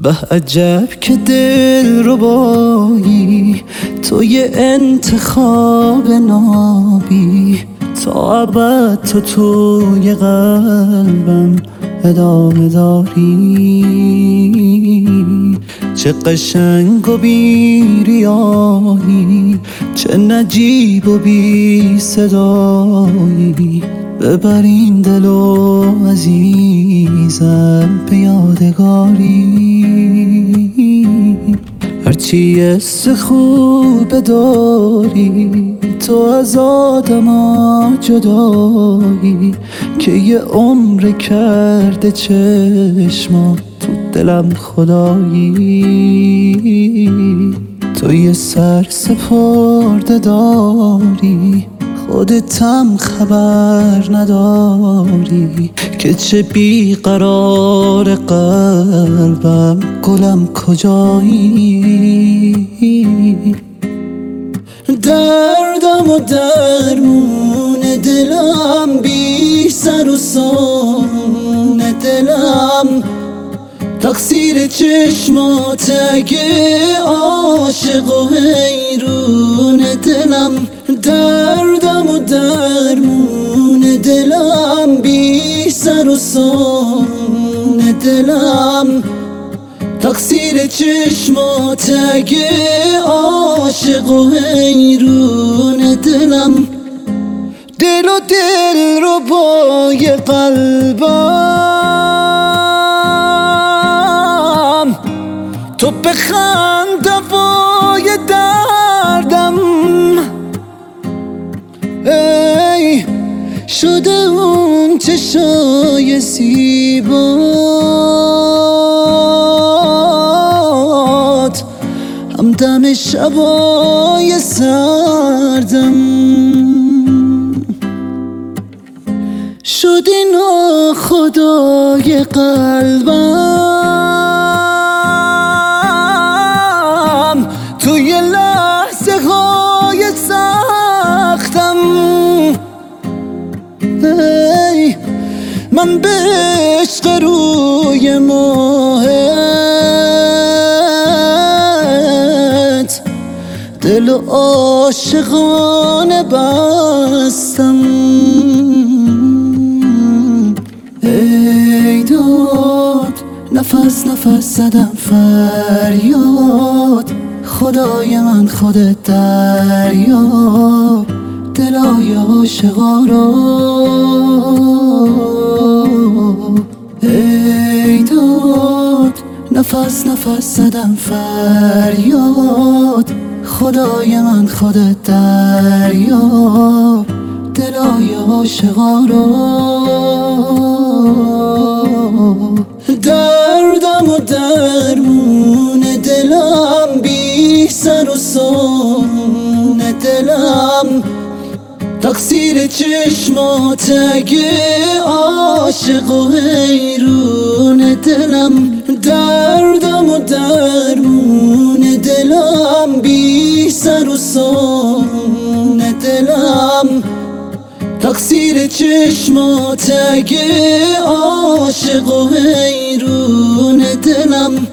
به عجب که دل ربایی تو یه انتخاب نابی، تا ابد تو توی قلبم ادامه داری. چه قشنگ و بی ریایی، چه نجیب و بی صدایی، ببر این دل و عزیزم به یادگاری. هرچی حس خوب داری تو از آدما جدایی، که یه عمر کرده چشما تو دلم خدایی. تو یه سر سپرده داری خودتم خبر نداری، که چه بیقرار قلبم گلم کجایی. دردم و درمون دلم، بی سر و سامون دلم، تقصیر چشمات اگه عاشق و حیرون دلم. دردم و درمون دلم، بی سر و سامون دلم، تقصیر چشمات اگه عاشق و حیرون دلم. دل و دل رو بای قلبم، تو بخند دوای دردم. ای شده اون چشای زیبات، همدم شبای سردم. شدی ناخدای قلبم، توی لحظه های سختم. ای من به عشق روی ماهت دل و عاشقانه بستم. ای داد نفس نفس زدم فریاد، خدای من خودت دریاب دلای عاشقا رو. ای داد نفس نفس زدم فریاد، خدای من خودت دریاب دلای عاشقا رو. دردم و درمون دلم، بی سر و سامون دلم، تقصیر چشمات اگه عاشق و حیرون دلم. دردم و درمون دلم، بی سر و سامون دلم، تقصیر چشمات اگه عاشق و حیرون دلم.